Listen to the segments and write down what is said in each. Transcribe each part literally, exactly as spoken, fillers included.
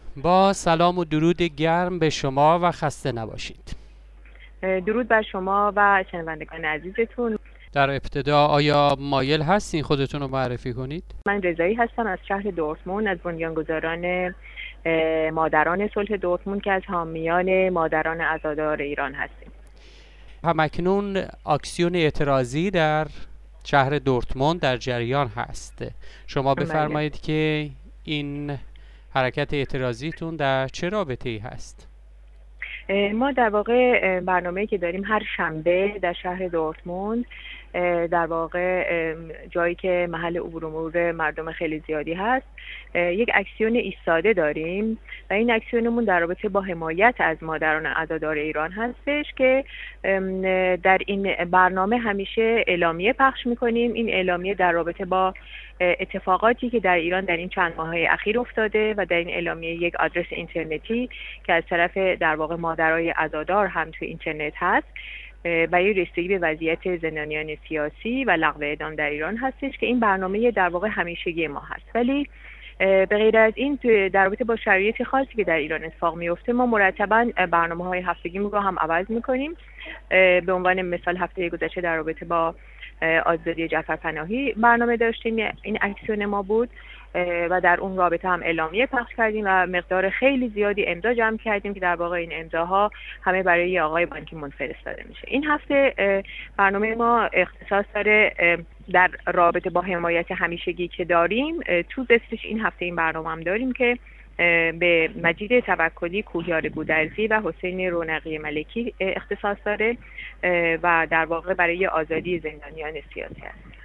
با سلام و درود گرم به شما و خسته نباشید. درود بر شما و شنوندگان عزیزتون. در ابتدا آیا مایل هستین خودتون رو معرفی کنید؟ من رضایی هستم از شهر دورتموند، از بنیانگذاران مادران صلح دورتموند که از حامیان مادران عزادار ایران هستیم. همکنون اکسیون اعتراضی در شهر دورتموند در جریان هست. شما بفرمایید که این حرکت اعتراضیتون در چه رابطه‌ای هست؟ ما در واقع برنامه‌ای که داریم هر شنبه در شهر دورتموند، در واقع جایی که محل عبور و مرور مردم خیلی زیادی هست، یک اکسیون ایستاده داریم و این اکسیونمون در رابطه با حمایت از مادران عزادار ایران هستش که در این برنامه همیشه اعلامیه پخش میکنیم. این اعلامیه در رابطه با اتفاقاتی که در ایران در این چند ماه اخیر افتاده و در این اعلامیه یک آدرس اینترنتی که از طرف در واقع مادرای عزادار هم تو اینترنت هست برای رسیدگی به وضعیت زندانیان سیاسی و لغو اعدام در ایران هستش که این برنامه در واقع همیشگی ما هست. ولی به غیر از این در رابطه با شرایط خاصی که در ایران اتفاق میفته ما مرتبا برنامه‌های هفتگیمون رو هم عوض می‌کنیم. به عنوان مثال هفته گذشته در رابطه با آزادی جعفر پناهی برنامه داشتیم، این اکسیون ما بود و در اون رابطه هم اعلامیه پخش کردیم و مقدار خیلی زیادی امضا جمع کردیم که در واقع این امضاها همه برای آقای بان کی مون فرستاده میشه. این هفته برنامه ما اختصاص داره در رابطه با حمایت همیشگی که داریم. تو زستش این هفته این برنامه هم داریم که به مجید توکلی، کوهیار گودرزی و حسین رونقی ملکی اختصاص داره و در واقع برای آزادی زندانیان سیاسی است.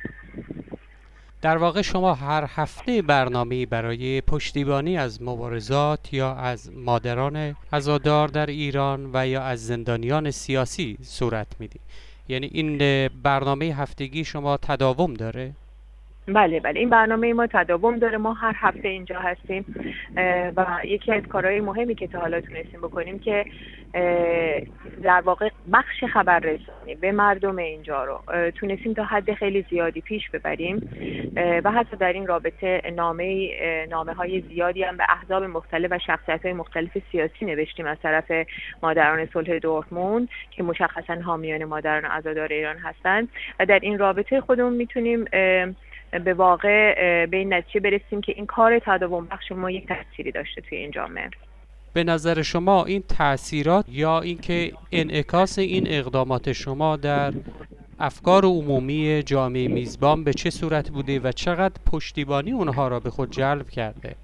در واقع شما هر هفته برنامه‌ای برای پشتیبانی از مبارزات یا از مادران عزادار در ایران و یا از زندانیان سیاسی صورت میدید. یعنی این برنامه هفتگی شما تداوم داره؟ بله بله این برنامه ما تداوم داره. ما هر هفته اینجا هستیم و یکی از کارهای مهمی که تا حالا تونستیم بکنیم که در واقع بخش خبررسانی به مردم اینجا رو تونستیم تا حد خیلی زیادی پیش ببریم و حتی در این رابطه نامه نامه های زیادی هم به احزاب مختلف و شخصیت های مختلف سیاسی نوشتیم از طرف مادران صلح دورتموند که مشخصا حامیان مادران عزادار ایران هستند و در این رابطه خودمون میتونیم به واقع به این نتیجه برسیم که این کار تداوم بخش ما یک تأثیری داشته توی این جامعه. به نظر شما این تأثیرات یا اینکه انعکاس این اقدامات شما در افکار عمومی جامعه میزبان به چه صورت بوده و چقدر پشتیبانی اونها را به خود جلب کرده؟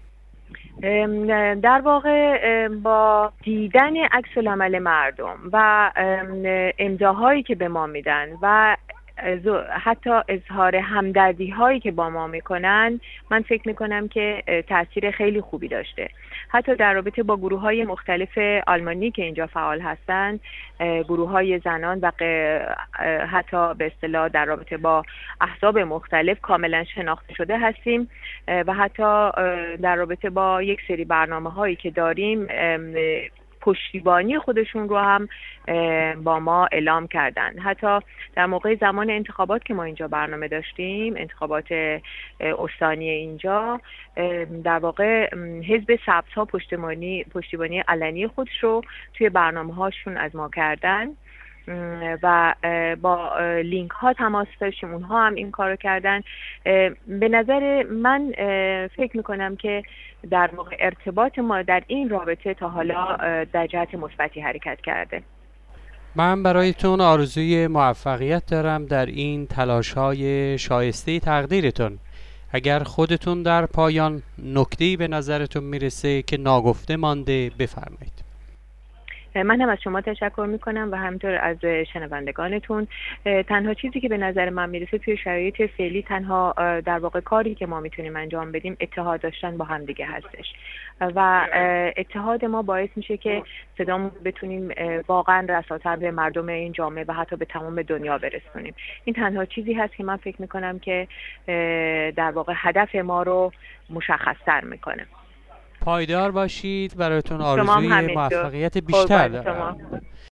در واقع با دیدن عکس العمل مردم و امضاهایی که به ما میدن و حتی اظهار همدردی هایی که با ما میکنن، من فکر میکنم که تاثیر خیلی خوبی داشته. حتی در رابطه با گروه های مختلف آلمانی که اینجا فعال هستند، گروه های زنان و حتی به اصطلاح در رابطه با احزاب مختلف کاملا شناخته شده هستیم و حتی در رابطه با یک سری برنامه هایی که داریم پشتیبانی خودشون رو هم با ما اعلام کردن. حتی در موقع زمان انتخابات که ما اینجا برنامه داشتیم، انتخابات استانی اینجا، در واقع حزب سبزها پشتیبانی پشتیبانی علنی خودش رو توی برنامه هاشون از ما کردن و با لینک ها تماس داشتیم، اونها هم این کارو کردن. به نظر من فکر میکنم که در واقع ارتباط ما در این رابطه تا حالا در جهت مثبتی حرکت کرده. من برایتون آرزوی موفقیت دارم در این تلاش های شایسته تقدیرتون. اگر خودتون در پایان نکته‌ای به نظرتون میرسه که ناگفته مانده بفرمایید. من هم از شما تشکر میکنم و همینطور از شنوندگانتون. تنها چیزی که به نظر من میرسه توی شرایط فعلی، تنها در واقع کاری که ما میتونیم انجام بدیم اتحاد داشتن با هم دیگه هستش و اتحاد ما باعث میشه که صدامون بتونیم واقعا رساتر به مردم این جامعه و حتی به تمام دنیا برسونیم. این تنها چیزی هست که من فکر میکنم که در واقع هدف ما رو مشخص‌تر میکنه. پایدار باشید. برایتون آرزوی موفقیت بیشتر دارم.